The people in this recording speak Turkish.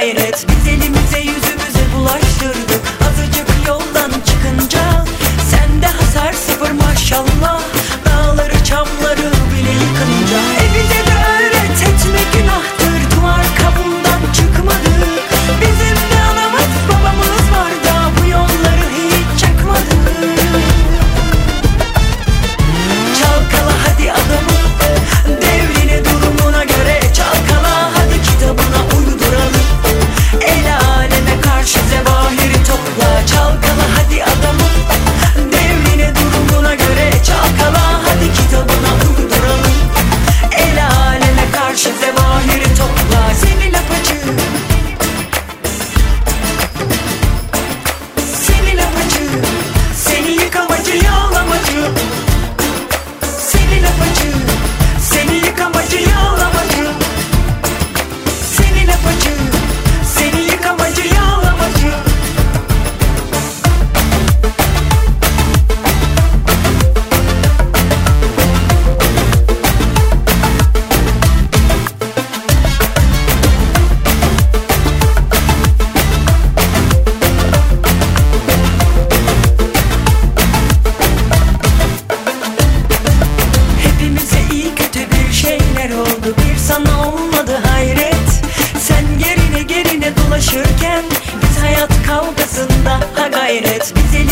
gayret. Biz elimize yüzümüze bulaştırdık azıcık yoldan çıkınca. Sende hasar sıfır maşallah, dağları çamları bile yıkınca. Bize de öğret etme günahtır, duvar kapımdan çıkmadık. Bizim de anamız babamız var da bu yolları hiç çakmadık. Çalkala hadi adamı, devrine durumuna göre çalkala. Hadi kitabına uyduralım, el aleme karşı zevahiri topla. Çalkala hadi adamı, devrine durumuna göre çalkala. Hadi kitabına uyduralım, el aleme karşı zevahiri topla. Seni lapacı, seni lapacı, seni yıkamacı yağlamacı. Seni lapacı, seni yıkamacı yağlamacı. Seni lapacı, seni yıkamacı yağlamacı. Hepimize iyi kötü bir şeyler oldu, bir sana olmadı hayret. Sen gerine gerine dolaşırken biz hayat kavgasında ha gayret. Biz